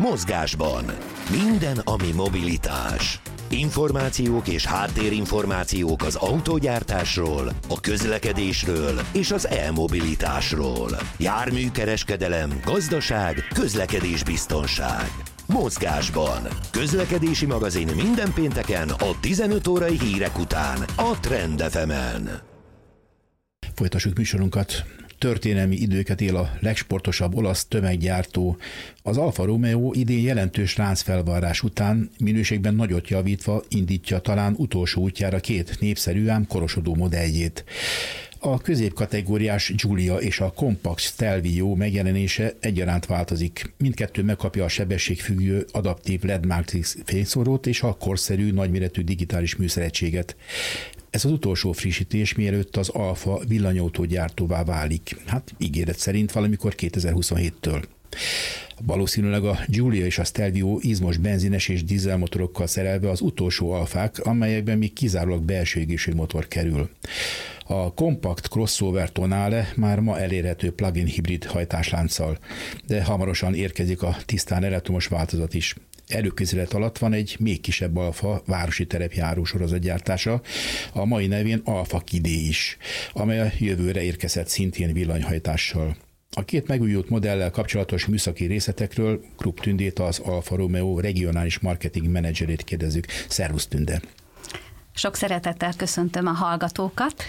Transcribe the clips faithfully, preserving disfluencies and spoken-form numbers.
Mozgásban. Minden, ami mobilitás. Információk és háttérinformációk az autógyártásról, a közlekedésről és az e-mobilitásról. Járműkereskedelem, gazdaság, közlekedésbiztonság. Mozgásban. Közlekedési magazin minden pénteken a tizenöt órai hírek után a Trend ef emen. Folytassuk műsorunkat. Történelmi időket él a legsportosabb olasz tömeggyártó. Az Alfa Romeo idén jelentős láncfelvarrás után minőségben nagyot javítva indítja talán utolsó útjára két népszerű, ám korosodó modelljét. A középkategóriás Giulia és a kompakt Stelvio megjelenése egyaránt változik. Mindkettő megkapja a sebességfüggő adaptív el é dé Matrix fényszórót és a korszerű nagyméretű digitális műszeregységet. Ez az utolsó frissítés, mielőtt az Alfa villanyautógyártóvá válik. Hát ígéret szerint valamikor kétezer-huszonhéttől. Valószínűleg a Giulia és a Stelvio izmos benzines és dízelmotorokkal szerelve az utolsó alfák, amelyekben még kizárólag belső égésű motor kerül. A kompakt crossover Tonale már ma elérhető plug-in hibrid hajtáslánccal, de hamarosan érkezik a tisztán elektromos változat is. Előkészület alatt van egy még kisebb Alfa városi terepjáró sorozatgyártása, a mai nevén Alfa Kidé is, amely a jövőre érkezett szintén villanyhajtással. A két megújult modellel kapcsolatos műszaki részletekről Krupp Tündét, az Alfa Romeo regionális marketing menedzserét kérdezzük. Szervusz, Tünde! Sok szeretettel köszöntöm a hallgatókat.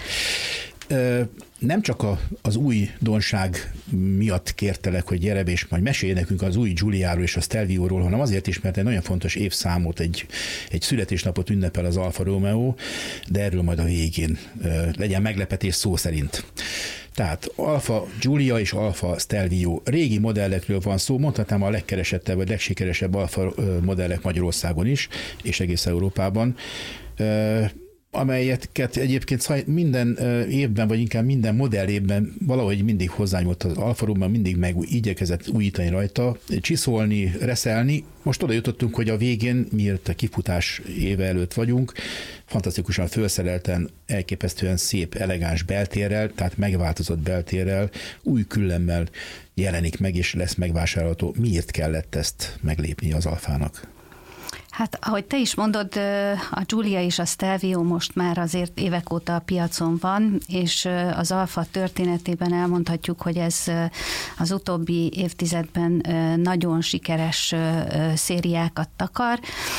Nem csak a, az újdonság miatt kértelek, hogy gyere be és majd mesélj nekünk az új Giuliáról és a Stelvioról, hanem azért is, mert egy nagyon fontos évszámot, egy, egy születésnapot ünnepel az Alfa Romeo, de erről majd a végén legyen meglepetés szó szerint. Tehát Alfa Giulia és Alfa Stelvio. Régi modellekről van szó, mondhatnám a legkeresettebb vagy legsikeresebb Alfa modellek Magyarországon is, és egész Európában, amelyeket egyébként minden évben, vagy inkább minden modell évben valahogy mindig hozzányúlt az Alfa Romeo, mindig meg igyekezett újítani rajta, csiszolni, reszelni. Most oda jutottunk, hogy a végén, miért a kifutás éve előtt vagyunk, fantasztikusan felszerelten, elképesztően szép, elegáns beltérrel, tehát megváltozott beltérrel, új küllemmel jelenik meg, és lesz megvásárolható. Miért kellett ezt meglépni az Alfának? Hát, ahogy te is mondod, a Giulia és a Stelvio most már azért évek óta a piacon van, és az Alfa történetében elmondhatjuk, hogy ez az utóbbi évtizedben nagyon sikeres szériákat takar.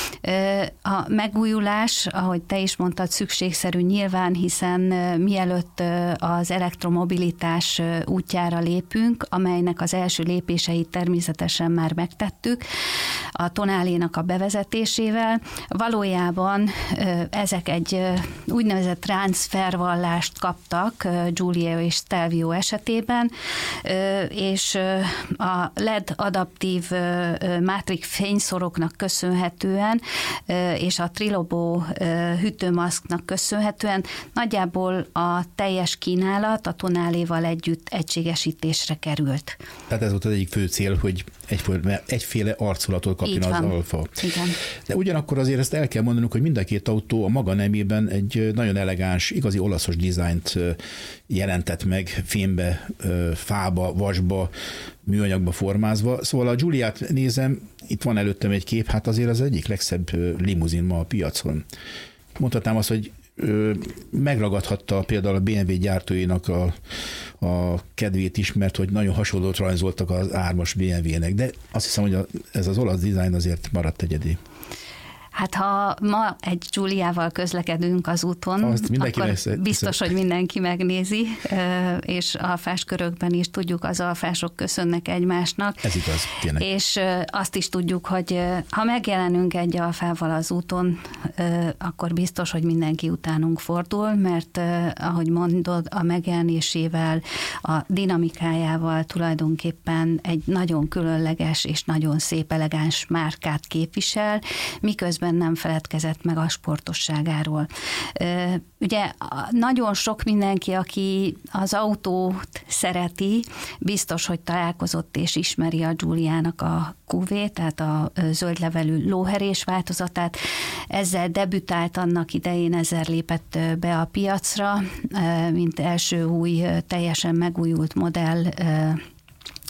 A megújulás, ahogy te is mondtad, szükségszerű nyilván, hiszen mielőtt az elektromobilitás útjára lépünk, amelynek az első lépéseit természetesen már megtettük, a Tonalénak a bevezetés, valójában ezek egy úgynevezett transfervallást kaptak Giulia és Stelvio esetében, és a el é dé adaptív Matrix fényszoroknak köszönhetően, és a Trilobo hűtőmaszknak köszönhetően nagyjából a teljes kínálat a Tonaléval együtt egységesítésre került. Tehát ez volt az egyik fő cél, hogy egyféle, egyféle arculatot kapjon az Alfa. Igen. De ugyanakkor azért ezt el kell mondanunk, hogy mind a két autó a maga nemében egy nagyon elegáns, igazi olaszos dizájnt jelentett meg, fémbe, fába, vasba, műanyagba formázva. Szóval a Giuliát nézem, itt van előttem egy kép, hát azért az egyik legszebb limuzin ma a piacon. Mondhatnám azt, hogy megragadhatta például a bé em vé gyártóinak a, a kedvét is, mert hogy nagyon hasonlót rajzoltak az ármas bé em vének, de azt hiszem, hogy a, ez az olasz dizájn azért maradt egyedi. Hát ha ma egy Giuliával közlekedünk az úton, akkor lesz, biztos, hogy mindenki megnézi, és alfás körökben is tudjuk, az alfások köszönnek egymásnak. Ez igaz, tényleg. És azt is tudjuk, hogy ha megjelenünk egy alfával az úton, akkor biztos, hogy mindenki utánunk fordul, mert ahogy mondod, a megjelenésével, a dinamikájával tulajdonképpen egy nagyon különleges és nagyon szép, elegáns márkát képvisel, miközben nem feledkezett meg a sportosságáról. Ugye nagyon sok mindenki, aki az autót szereti, biztos, hogy találkozott és ismeri a Giuliának a kú vé, tehát a zöldlevelű lóherés változatát. Ezzel debütált annak idején, ezzel lépett be a piacra, mint első új, teljesen megújult modell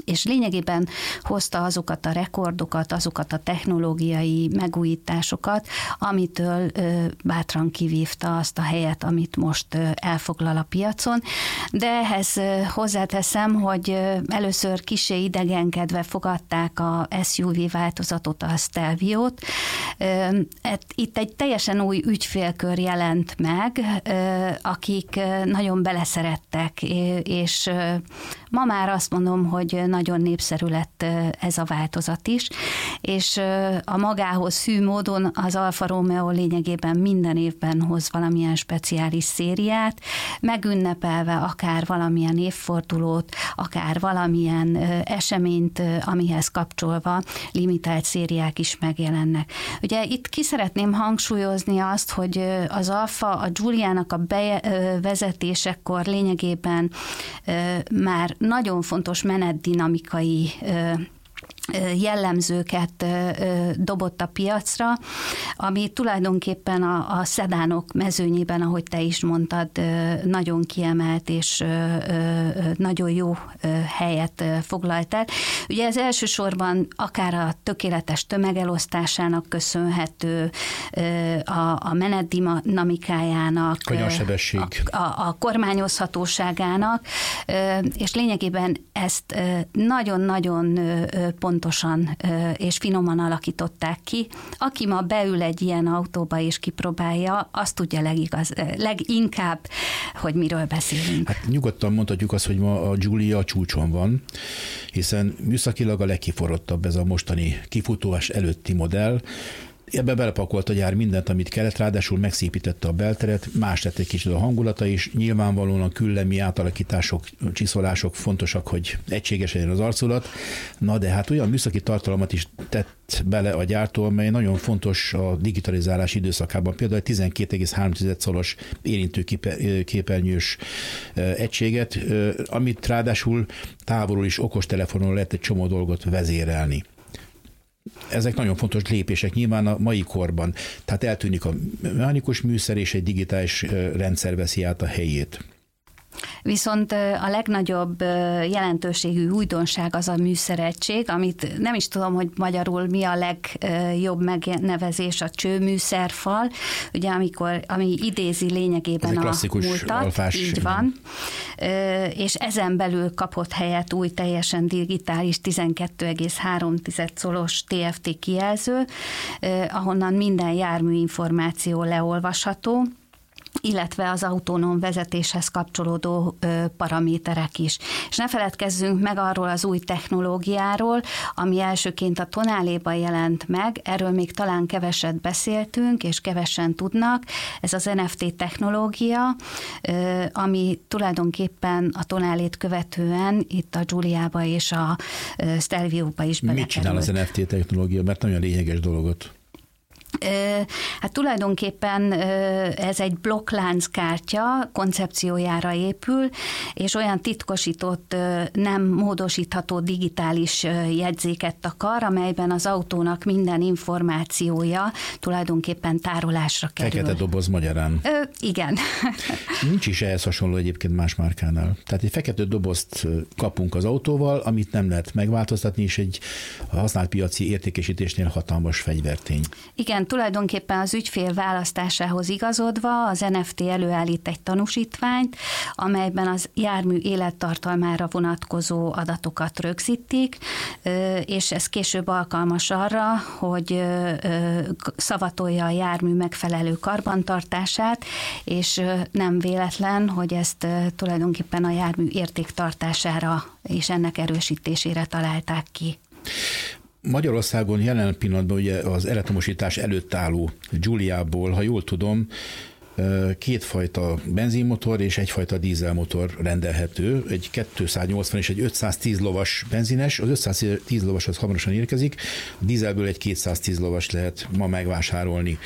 és lényegében hozta azokat a rekordokat, azokat a technológiai megújításokat, amitől bátran kivívta azt a helyet, amit most elfoglal a piacon. De ehhez hozzáteszem, hogy először kissé idegenkedve fogadták a es u vé változatot, a Stelviót. Itt egy teljesen új ügyfélkör jelent meg, akik nagyon beleszerettek, és ma már azt mondom, hogy nagyon népszerű lett ez a változat is, és a magához hű módon az Alfa Romeo lényegében minden évben hoz valamilyen speciális szériát, megünnepelve akár valamilyen évfordulót, akár valamilyen eseményt, amihez kapcsolva limitált szériák is megjelennek. Ugye itt ki szeretném hangsúlyozni azt, hogy az Alfa a Giuliának a bevezetésekor lényegében már nagyon fontos menetdinamikai jellemzőket dobott a piacra, ami tulajdonképpen a, a szedánok mezőnyében, ahogy te is mondtad, nagyon kiemelt és nagyon jó helyet foglalt el. Ugye ez elsősorban akár a tökéletes tömegelosztásának köszönhető, a, a menetdinamikájának, a, a, a kormányozhatóságának, és lényegében ezt nagyon-nagyon pontosan és finoman alakították ki. Aki ma beül egy ilyen autóba és kipróbálja, azt tudja legigaz, leginkább, hogy miről beszélünk. Hát nyugodtan mondhatjuk azt, hogy ma a Giulia a csúcson van, hiszen műszakilag a legkiforrottabb ez a mostani kifutás előtti modell. Ebbe belepakolt a gyár mindent, amit kellett, ráadásul megszépítette a belteret, más lett egy kicsit a hangulata is, nyilvánvalóan a küllemi átalakítások, csiszolások fontosak, hogy egységes legyen az arculat, na de hát olyan műszaki tartalmat is tett bele a gyártó, amely nagyon fontos a digitalizálás időszakában, például egy tizenkét egész három szoros érintőképernyős egységet, amit ráadásul távolról is okostelefonon lehet egy csomó dolgot vezérelni. Ezek nagyon fontos lépések nyilván a mai korban. Tehát eltűnik a mechanikus műszer, és egy digitális rendszer veszi át a helyét. Viszont a legnagyobb jelentőségű újdonság az a műszeregység, amit nem is tudom, hogy magyarul mi a legjobb megnevezés, a csőműszerfal, ugye amikor, ami idézi lényegében a múltat, alfás. Így van, és ezen belül kapott helyet új teljesen digitális tizenkét egész három szoros té ef té kijelző, ahonnan minden jármű információ leolvasható, illetve az autonóm vezetéshez kapcsolódó paraméterek is. És ne feledkezzünk meg arról az új technológiáról, ami elsőként a Tonaléban jelent meg, erről még talán keveset beszéltünk, és kevesen tudnak. Ez az en ef té technológia, ami tulajdonképpen a Tonalét követően itt a Giuliába és a Stelvióba is belekerült. Mit csinál az en ef té technológia? Mert nagyon lényeges dolgot. Hát tulajdonképpen ez egy blokklánckártya koncepciójára épül, és olyan titkosított, nem módosítható digitális jegyzéket takar, amelyben az autónak minden információja tulajdonképpen tárolásra kerül. Fekete doboz magyarán. Ö, igen. Nincs is ehhez hasonló egyébként más márkánál. Tehát egy fekete dobozt kapunk az autóval, amit nem lehet megváltoztatni, és egy használt piaci értékesítésnél hatalmas fegyvertény. Igen, tulajdonképpen az ügyfél választásához igazodva az en ef té előállít egy tanúsítványt, amelyben az jármű élettartalmára vonatkozó adatokat rögzítik, és ez később alkalmas arra, hogy szavatolja a jármű megfelelő karbantartását, és nem véletlen, hogy ezt tulajdonképpen a jármű értéktartására és ennek erősítésére találták ki. Magyarországon jelen pillanatban ugye az elektromosítás előtt álló Giuliából, ha jól tudom, kétfajta benzinmotor és egyfajta dízelmotor rendelhető, egy kétszáznyolcvan és egy ötszáztíz lovas benzines, az ötszáztíz lovas az hamarosan érkezik, a dízelből egy kétszáztíz lovas lehet ma megvásárolni.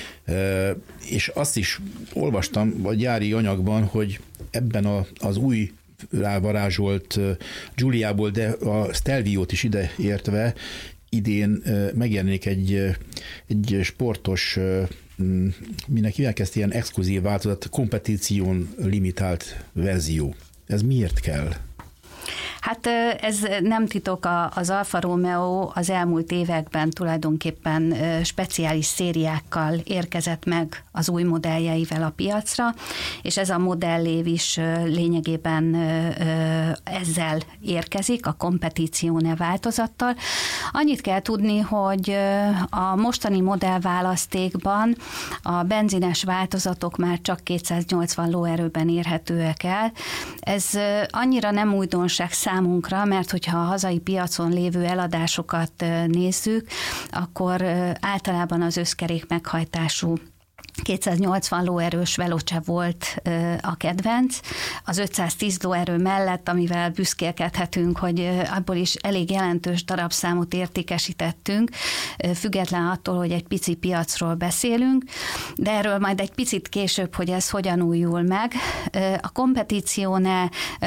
És azt is olvastam a gyári anyagban, hogy ebben a, az új rávarázsolt Giuliából, de a Stelviót is ide értve idén megjelenik egy, egy sportos, minek hívják ezt, ilyen exkluzív változat, kompetición limitált verzió. Ez miért kell? Hát ez nem titok, az Alfa Romeo az elmúlt években tulajdonképpen speciális szériákkal érkezett meg az új modelljeivel a piacra, és ez a modellév is lényegében ezzel érkezik, a Competizione változattal. Annyit kell tudni, hogy a mostani modellválasztékban a benzines változatok már csak kétszáznyolcvan lóerőben érhetőek el. Ez annyira nem újdonság számunkra, mert hogyha a hazai piacon lévő eladásokat nézzük, akkor általában az összkerék meghajtású kétszáznyolcvan lóerős Veloce volt a kedvenc, az ötszáztíz lóerő mellett, amivel büszkélkedhetünk, hogy abból is elég jelentős darabszámot értékesítettünk, független attól, hogy egy pici piacról beszélünk, de erről majd egy picit később, hogy ez hogyan újul meg. A Competizione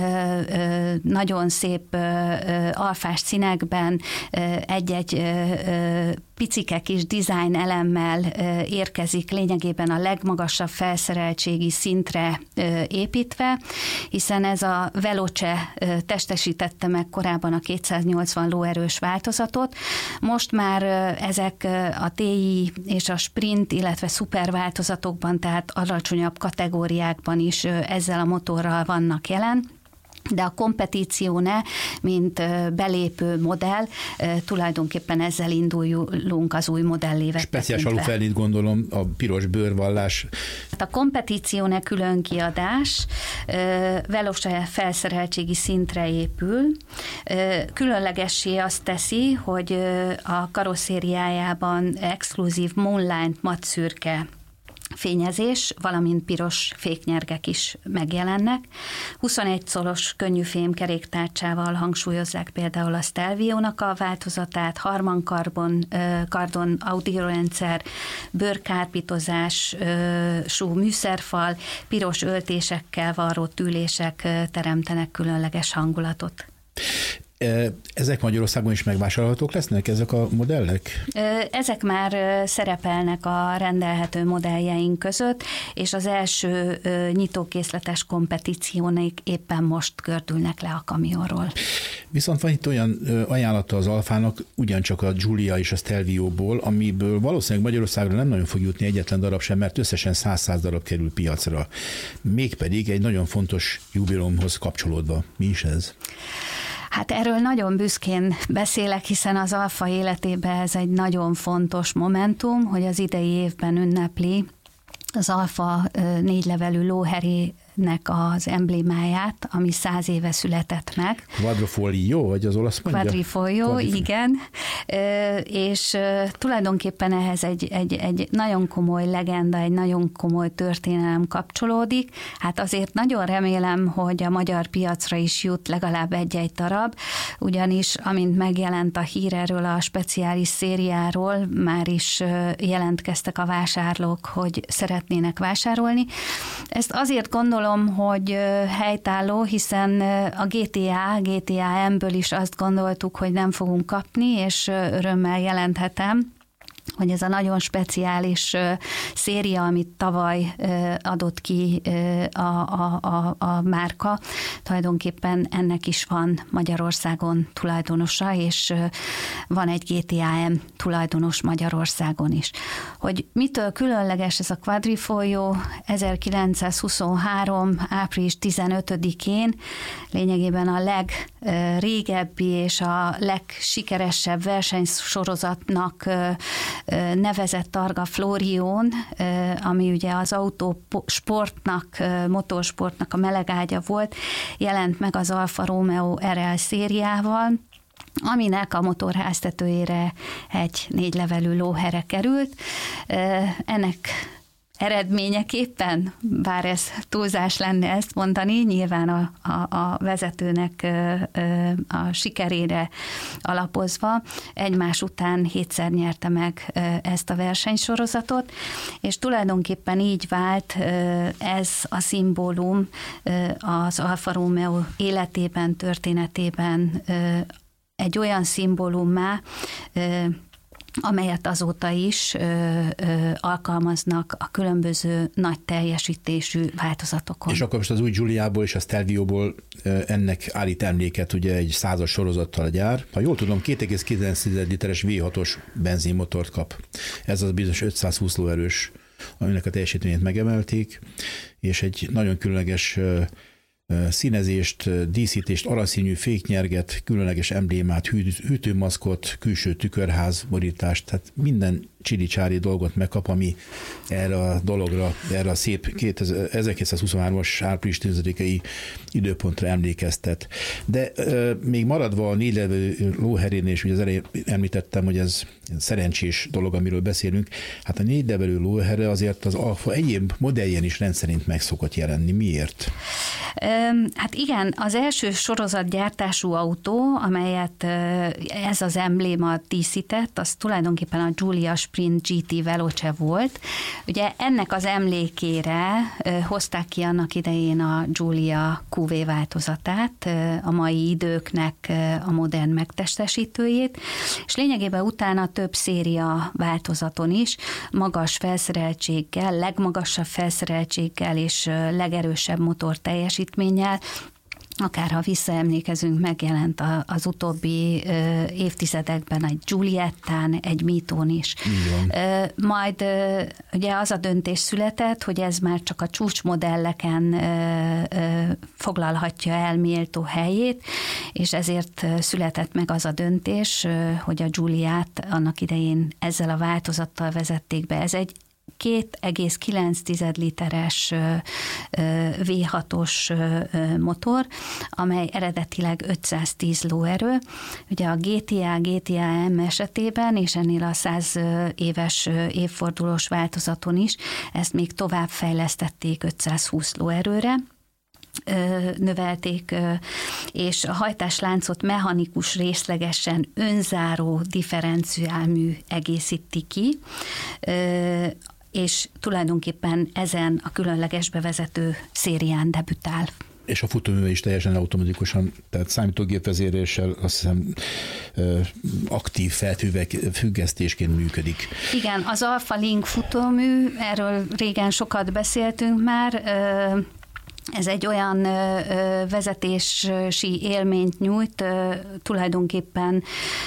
nagyon szép alfás színekben egy-egy picike kis design elemmel érkezik lényegében a legmagasabb felszereltségi szintre építve, hiszen ez a Veloce testesítette meg korábban a kétszáznyolcvan lóerős változatot. Most már ezek a té i és a Sprint, illetve szuper változatokban, tehát alacsonyabb kategóriákban is ezzel a motorral vannak jelen, de a Competizione, mint belépő modell, tulajdonképpen ezzel indulunk az új modellévet. Speciális alufellét gondolom, a piros bőrvallás. A Competizione külön kiadás, Veloce felszereltségi szintre épül. Különlegessé azt teszi, hogy a karosszériájában exkluzív Moonlight matszürke fényezés, valamint piros féknyergek is megjelennek. huszonegy colos könnyűfém keréktárcsával hangsúlyozzák például a Stelvio-nak a változatát, Harman Karbon, Kardon audiorendszer, bőrkárpitozású műszerfal, piros öltésekkel varrott ülések teremtenek különleges hangulatot. Ezek Magyarországon is megvásárolhatók lesznek, ezek a modellek? Ezek már szerepelnek a rendelhető modelljeink között, és az első nyitókészletes Competizione-ik éppen most gördülnek le a kamionról. Viszont van itt olyan ajánlata az Alfának, ugyancsak a Giulia és a Stelvio-ból, amiből valószínűleg Magyarországra nem nagyon fog jutni egyetlen darab sem, mert összesen száz darab kerül piacra. Mégpedig egy nagyon fontos jubileumhoz kapcsolódva. Mi is ez? Hát erről nagyon büszkén beszélek, hiszen az Alfa életében ez egy nagyon fontos momentum, hogy az idei évben ünnepli az Alfa négylevelű lóherének az emblémáját, ami száz éve született meg. Quadrifoglio, vagy az olasz mondja? Quadrifoglio, Quadrifoglio. Igen. És tulajdonképpen ehhez egy, egy, egy nagyon komoly legenda, egy nagyon komoly történelem kapcsolódik. Hát azért nagyon remélem, hogy a magyar piacra is jut legalább egy-egy darab, ugyanis amint megjelent a hír erről a speciális szériáról, már is jelentkeztek a vásárlók, hogy szeretnének vásárolni. Ezt azért gondolom, hogy helytálló, hiszen a gé té á, gé té á em-ből is azt gondoltuk, hogy nem fogunk kapni, és örömmel jelenthetem, hogy ez a nagyon speciális széria, amit tavaly adott ki a, a, a, a márka, tulajdonképpen ennek is van Magyarországon tulajdonosa, és van egy gé té á em tulajdonos Magyarországon is. Hogy mitől különleges ez a Quadrifoglio? ezerkilencszázhuszonhárom. április tizenötödikén lényegében a legrégebbi és a legsikeresebb versenysorozatnak nevezett Targa Florión, ami ugye az autósportnak, motorsportnak a melegágya volt, jelent meg az Alfa Romeo er el szériával, aminek a motorháztetőjére egy négylevelű lóhere került. Ennek eredményeképpen, bár ez túlzás lenne ezt mondani, nyilván a, a, a vezetőnek a sikerére alapozva egymás után hétszer nyerte meg ezt a versenysorozatot, és tulajdonképpen így vált ez a szimbólum az Alfa Romeo életében, történetében egy olyan szimbólummá, amelyet azóta is ö, ö, alkalmaznak a különböző nagy teljesítésű változatokon. És akkor most az új Giuliából és a Stelvio-ból ennek állít emléket ugye egy százas sorozattal a gyár. Ha jól tudom, két egész kilenc literes vé hatos benzinmotort kap. Ez az bizonyos ötszázhúsz lóerős, aminek a teljesítményét megemelték, és egy nagyon különleges színezést, díszítést, aranyszínű féknyerget, különleges emblémát, hűtőmaszkot, külső tükörház borítást, tehát minden csili-csári dolgot megkap, ami erre a dologra, erre a szép ezerkétszázhuszonhármas április tizedikei időpontra emlékeztet. De euh, még maradva a négy levelű lóherén, és ugye az elején említettem, hogy ez szerencsés dolog, amiről beszélünk, hát a négy levelű lóhere azért az Alfa egyéb modelljén is rendszerint meg szokott jelenni. Miért? Hát igen, az első sorozatgyártású autó, amelyet ez az embléma díszített, az tulajdonképpen a Giulia Sprint gé té Veloce volt. Ugye ennek az emlékére hozták ki annak idején a Giulia kú vé változatát, a mai időknek a modern megtestesítőjét, és lényegében utána több széria változaton is magas felszereltséggel, legmagasabb felszereltséggel és legerősebb motor teljesítménnyel, akár ha visszaemlékezünk, megjelent az utóbbi évtizedekben egy Giuliettán, egy Mitón is. Igen. Majd ugye az a döntés született, hogy ez már csak a csúcsmodelleken foglalhatja el méltó helyét, és ezért született meg az a döntés, hogy a Giuliát annak idején ezzel a változattal vezették be. Ez egy két egész kilenc literes vé hatos motor, amely eredetileg ötszáztíz lóerő. Ugye a gé té á, gé té á em esetében, és ennél a száz éves évfordulós változaton is, ezt még tovább fejlesztették ötszázhúsz lóerőre, növelték, és a hajtásláncot mechanikus, részlegesen önzáró differenciálmű egészíti ki, és tulajdonképpen ezen a különleges bevezető szérián debütál. És a futóműve is teljesen automatikusan, tehát számítógép vezéréssel azt hiszem aktív felfüggesztésként működik. Igen, az Alfa Link futómű, erről régen sokat beszéltünk már, ez egy olyan vezetési élményt nyújt, tulajdonképpen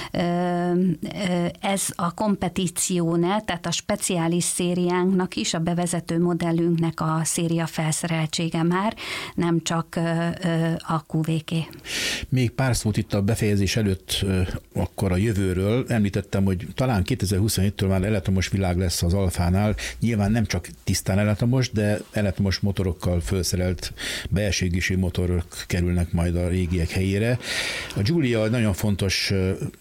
ez a kompeticióne, tehát a speciális szériánknak is, a bevezető modellünknek a széria felszereltsége már, nem csak a kú véké. Még pár szót itt a befejezés előtt akkor a jövőről. Említettem, hogy talán kétezer-huszonhéttől már elektromos világ lesz az Alfánál. Nyilván nem csak tisztán elektromos, de elektromos motorokkal felszerelt belső égésű motorok kerülnek majd a régiek helyére. A Giulia nagyon fontos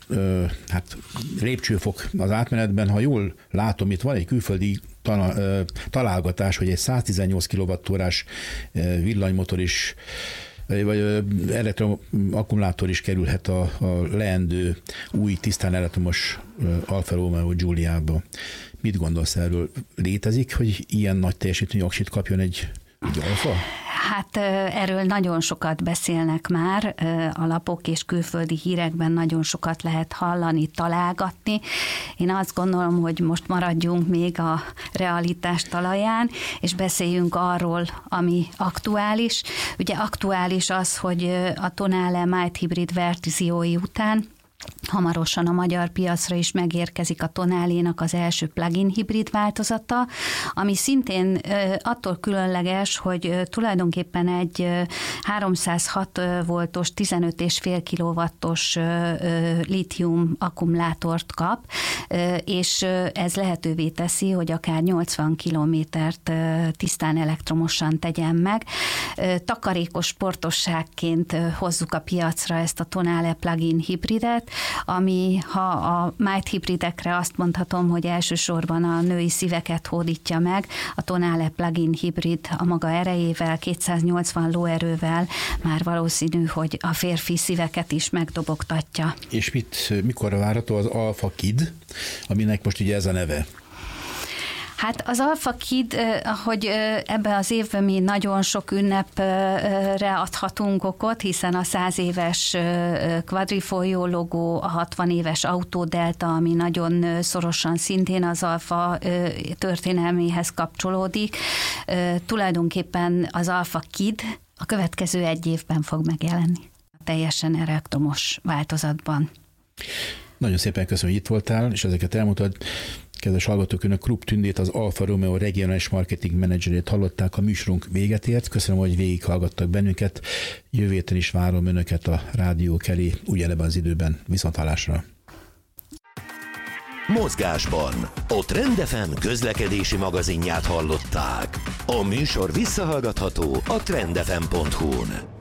hát, lépcsőfok az átmenetben. Ha jól látom, itt van egy külföldi találgatás, hogy egy száztizennyolc kilowattórás villanymotor is vagy elektroakkumulátor is kerülhet a, a leendő új tisztán elektromos Alfa Romeo Giuliába. Mit gondolsz erről? Létezik, hogy ilyen nagy teljesítményű aksit kapjon egy Egy Alfa? Hát erről nagyon sokat beszélnek már, a lapok és külföldi hírekben nagyon sokat lehet hallani, találgatni. Én azt gondolom, hogy most maradjunk még a realitás talaján, és beszéljünk arról, ami aktuális. Ugye aktuális az, hogy a Tonale Mild Hybrid verziói után hamarosan a magyar piacra is megérkezik a Tonalénak az első plug-in hibrid változata, ami szintén attól különleges, hogy tulajdonképpen egy háromszázhat voltos, tizenöt egész öt kilowattos lítium akkumulátort kap, és ez lehetővé teszi, hogy akár nyolcvan kilométert tisztán elektromosan tegyen meg. Takarékos sportosságként hozzuk a piacra ezt a Tonale plug-in hibridet, ami, ha a mild hibridekre azt mondhatom, hogy elsősorban a női szíveket hódítja meg, a Tonale plug-in hibrid a maga erejével, kétszáznyolcvan lóerővel már valószínű, hogy a férfi szíveket is megdobogtatja. És mit, mikor várható az Alfa Kid, aminek most ugye ez a neve? Hát az Alfa Kid, hogy ebben az évben mi nagyon sok ünnepre adhatunk okot, hiszen a száz éves Quadrifoglio logó, a hatvan éves Autodelta, ami nagyon szorosan szintén az Alfa történelméhez kapcsolódik. Tulajdonképpen az Alfa Kid a következő egy évben fog megjelenni. Teljesen elektromos változatban. Nagyon szépen köszönöm, hogy itt voltál, és ezeket elmondtad. Kedves hallgatók, önök Krupp Tündét, az Alfa Romeo regionális marketing menedzserét hallották, a műsorunk véget ért. Köszönöm, hogy végighallgattak bennünket. Jövő héten is várom önöket a rádiók elé, ugyanebben az időben. Viszonthallásra! Mozgásban a Trend ef em közlekedési magazinját hallották. A műsor visszahallgatható a trend f m pont hu-n.